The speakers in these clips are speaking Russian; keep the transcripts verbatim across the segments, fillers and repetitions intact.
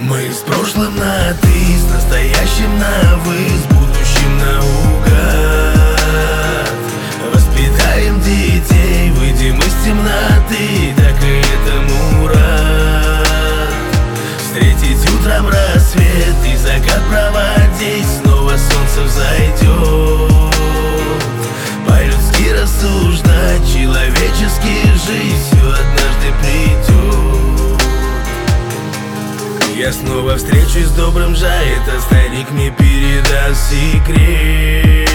Мы с прошлым на «ты», с настоящим на «вы», с будущим наугад. Воспитаем детей, выйдем из темноты, так и этому рад. Встретить утром рассвет и закат проводить, снова солнце взойдет. По-людски рассуждать, человечески жить, все однажды придет. Я снова встречусь с добрым Жай, это старик мне передаст секрет.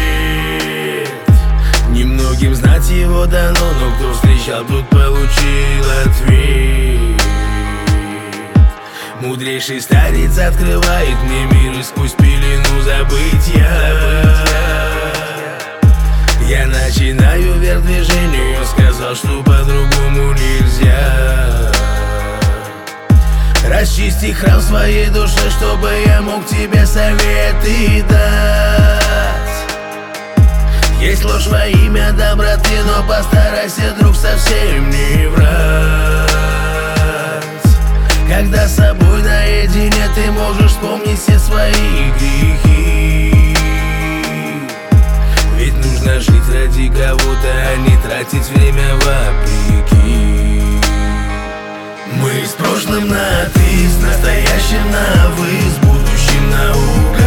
Немногим знать его дано, но кто встречал, тот получил ответ. Мудрейший старец открывает мне мир и сквозь пелену забытья. Я начинаю вверх движению, сказал, что по-другому нельзя. Расчисти храм в своей душе, чтобы я мог тебе советы дать. Есть ложь во имя доброты, но постарайся, друг, совсем не врать. Когда с собой наедине, ты можешь вспомнить все свои грехи. Ведь нужно жить ради кого-то, а не тратить время вопреки. Мы с прошлым на «ты», с настоящим на «вы», с будущим наугад.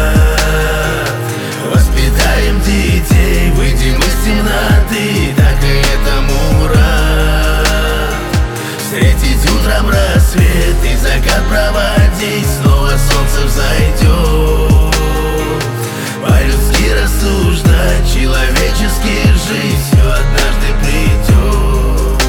Воспитаем детей, выйдем из темноты, так и этому рад. Встретить утром рассвет и закат проводить, снова солнце взойдет. По-людски рассуждать, человечески жить, все однажды придет.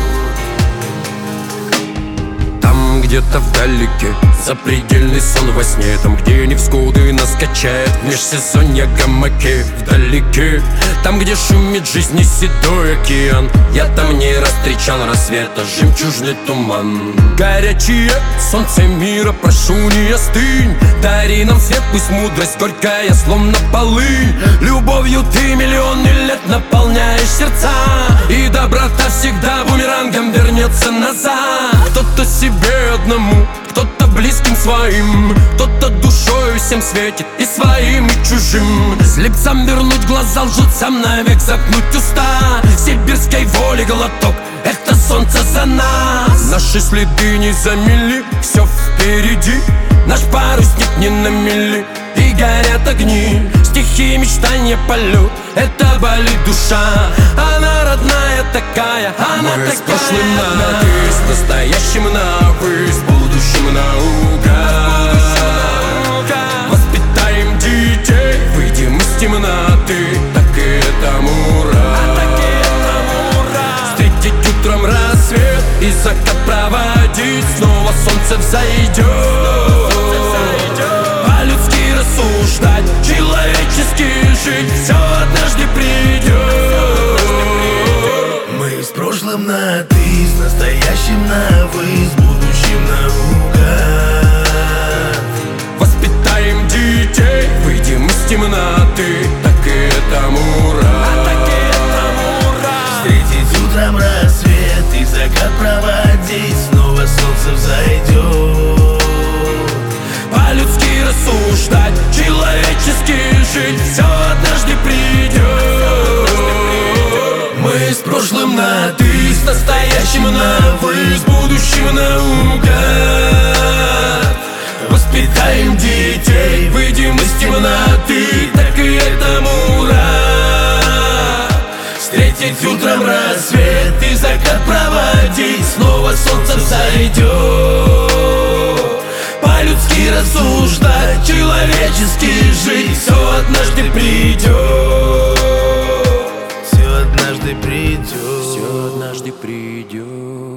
Там где-то вдалеке запредельный сон во сне, там, где невзгоды нас качает в межсезонье гамаке. Вдалеке, там, где шумит жизни седой океан, я там не раз встречал рассвета жемчужный туман. Горячее солнце мира, прошу, не остынь, дари нам свет, пусть мудрость горькая, словно полынь. Любовью ты миллионы лет наполняешь сердца, и доброта всегда бумерангом вернется назад. Кто-то себе одному, кто-то близким своим, кто-то душою всем светит, и своим, и чужим. Слепцам вернуть глаза, лжецам навек заткнуть уста. Сибирской воли глоток, это солнце за нас. Наши следы не замели, все впереди. Наш парусник не на мели, и горят огни. Стихи, мечтания, полет, это болит душа. Она родная такая, она Мы такая. с прошлым на «ты», с настоящим на «вы», с будущим наугад. Воспитаем детей, выйдем из темноты, так и этому рад. Встретить утром рассвет и закат проводить, снова солнце взойдет. По-людски рассуждать, человечески жить, все однажды придет. Мы с прошлым на «ты», с настоящим на «вы», с будущим наугад. Воспитаем детей, выйдем из темноты, так и этому рад. Встретить утром рассвет и закат проводить, снова солнце взойдет. По-людски рассуждать, человечески жить, все однажды придет. Мы с прошлым на «ты», с настоящим на «вы», с будущим наугад. Воспитаем детей, выйдем из темноты, так и этому рад. Встретить утром рассвет и закат проводить, снова солнце взойдет. По-людски рассуждать, человечески жить, все однажды придет. Все однажды придет. Все однажды придет.